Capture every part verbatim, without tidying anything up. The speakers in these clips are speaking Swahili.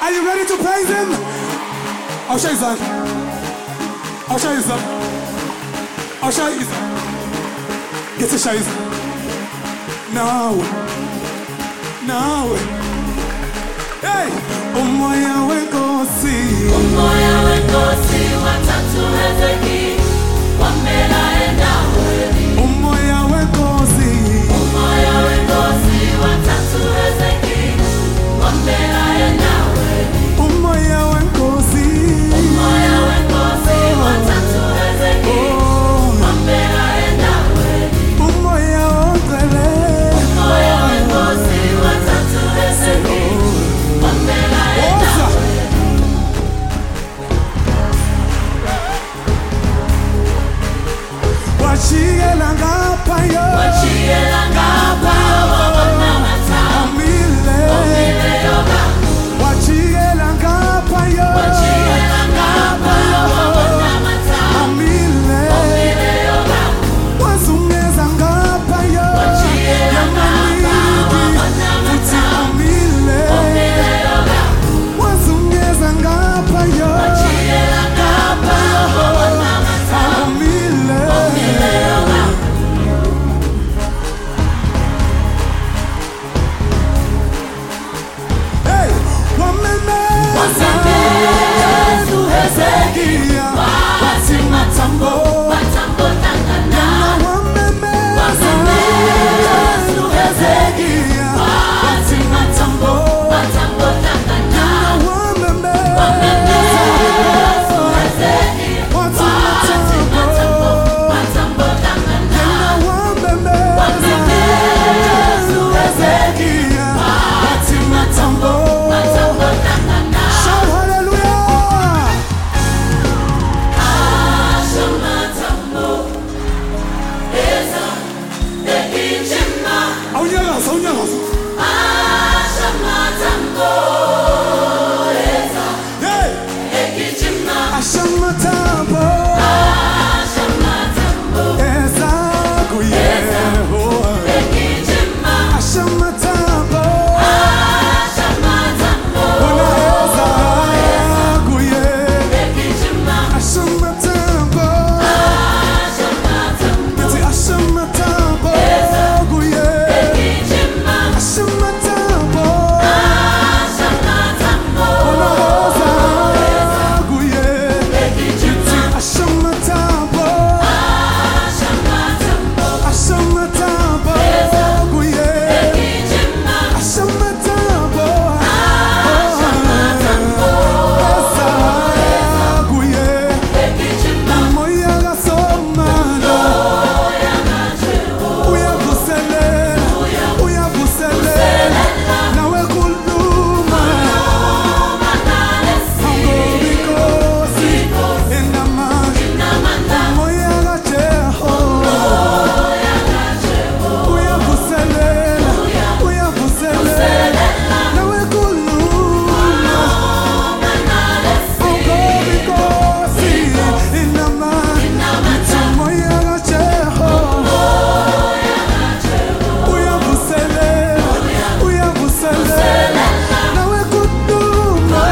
Are you ready to praise him? I'll show you something. I'll show you something. I'll show you something. Get to show you something. Now. Now. Hey! Umoya wenkosi. Umoya wenkosi watatu ezeki. Wamela enda weni. Umoya wenkosi. Umoya wenkosi watatu ezeki. Wamela enda weni. Umoya wenkosi. Umoya wenkosi watatu ezeki. Wamela enda weni. Umoya wongele. Umoya wenkosi watatu ezeki. Wamela enda weni. Wachiela ngapa yo. Wachiela ngapa wabona mata. Omile. Omile yoga. Wachiela ngapa yo. Wachiela ngapa wabona mata. Omile. Omile yoga. Wazungeza ngapa yo. Wachiela ngapa wabona mata. Omile. Omile yoga. Wazungeza ngapa yo. Wachiela ngapa wabona mata. Omile. Omile yoga. Hey, wamemeza. Wasemezu hezeki. Wati matambo. Matambo tangana. Wamemeza. Wasemezu hezeki. Wati matambo. Matambo tangana. Wasemezu hezeki. Wati matambo. Matambo tangana. Wasemezu hezeki. Wati matambo. Matambo tangana. Shout hallelujah! Asha matambo. Eza ekijima. Awunyakaza, awunyakaza. Asha matambo. Eza Hey! ekijima. Ashamatambo, Asha matambo. ezakuye. Ekijima. Ashamatambo, Asha matambo. ona ezakuye. Ekijima. Ashamatambo, Asha matambo. eti ashamatambo, kuye. Ekijima. Ashamatambo, Asha matambo. ona ezakuye. Ekijima. Ashamatambo, Asha matambo. ashamatambo, kuye. Ekijima. Ashamatambo, Asha matambo. ezakuye. Ekijima. Moya gasomana, uyavuselela, uyavuselela, nawe kuluma, angobikosi, enamandla, moya gaJehova, uyavuselela, uyavuselela, nawe kuluma, angobikosi, enamandla, moya gaJehova. Uyavuselela, uyavuselela, nawe kuduma.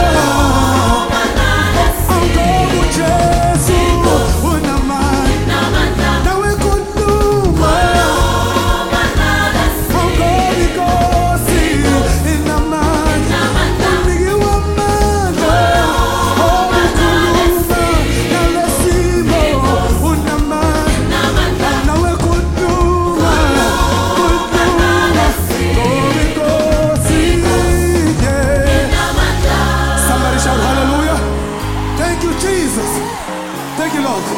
Angoku Jesu unamandla, nawe kuduma. Angoku Inkosi inamandla, umniki wamandla. Obukhuluma nalesimo unamandla, nawe kuduma, kuduma. Somebody shout hallelujah. Thank you, Jesus. Thank you, Lord.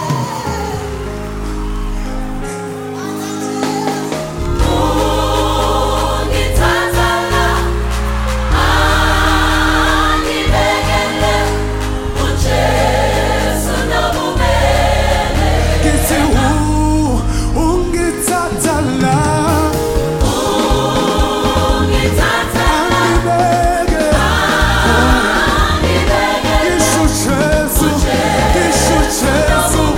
Ungithathela, angibekele, uJesu nobumele. Kithi u- ungithatha la, Ungithathela, angibeke. angibekele, Kisho Jesu, kisho Jesu.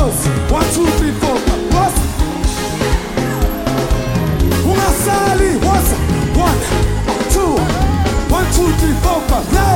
Wosi. One, two, three, four, five. Wosi. Ungasali. Wosi. One, two. One, two, three, four, five.